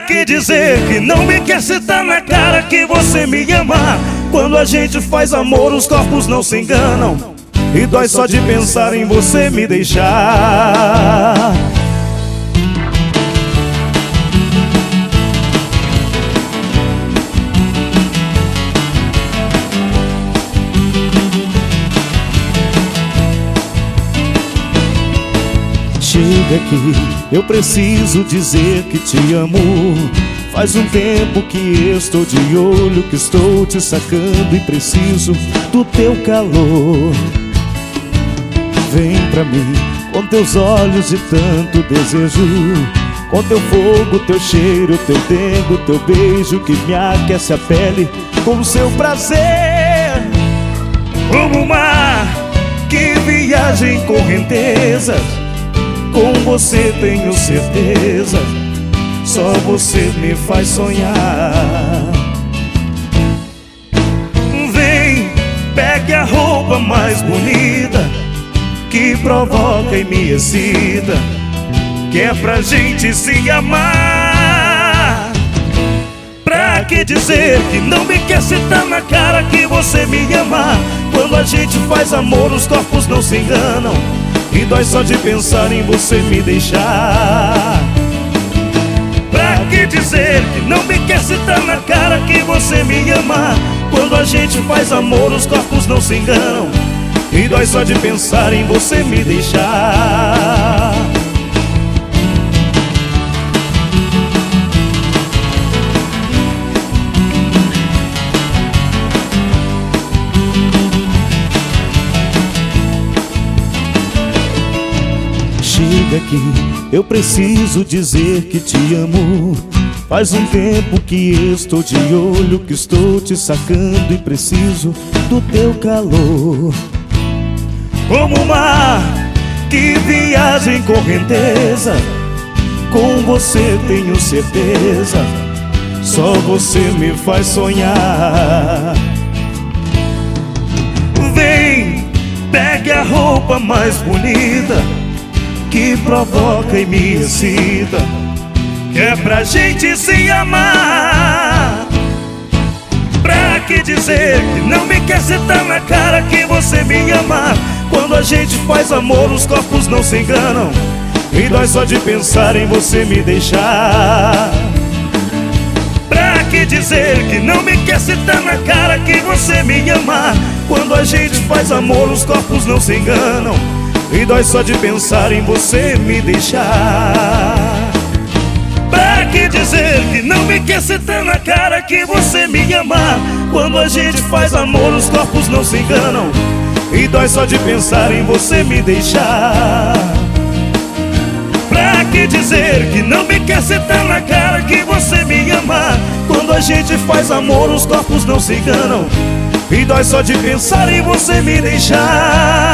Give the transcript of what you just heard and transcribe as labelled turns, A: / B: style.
A: que dizer que não me quer se tá na cara que você me ama? Quando a gente faz amor os corpos não se enganam, e dói só de pensar em você me deixar. Chega aqui, eu preciso dizer que te amo. Faz um tempo que estou de olho, que estou te sacando e preciso do teu calor. Vem pra mim com teus olhos de tanto desejo, com teu fogo, teu cheiro, teu dengo, teu beijo que me aquece a pele com o seu prazer. Como o mar que viaja em correntezas, com você tenho certeza, só você me faz sonhar. Vem, pegue a roupa mais bonita, que provoca e me excita, que é pra gente se amar. Pra que dizer que não me quer se tá na cara que você me ama? Quando a gente faz amor os corpos não se enganam, e dói só de pensar em você me deixar. Pra que dizer que não me quer se tá na cara que você me ama? Quando a gente faz amor os corpos não se enganam, e dói só de pensar em você me deixar. Chega aqui, eu preciso dizer que te amo. Faz um tempo que estou de olho, que estou te sacando e preciso do teu calor. Como o mar que viaja em correnteza, com você tenho certeza, só você me faz sonhar. Vem, pegue a roupa mais bonita, que provoca e me excita, que é pra gente se amar. Pra que dizer que não me quer se tá na cara que você me ama? Quando a gente faz amor os corpos não se enganam, e dói só de pensar em você me deixar. Pra que dizer que não me quer se tá na cara que você me ama? Quando a gente faz amor os corpos não se enganam, e dói só de pensar em você me deixar. Pra que dizer que não me quer se tá na cara que você me ama? Quando a gente faz amor os corpos não se enganam, e dói só de pensar em você me deixar. Pra que dizer que não me quer se tá na cara que você me ama? Quando a gente faz amor os corpos não se enganam, e dói só de pensar em você me deixar.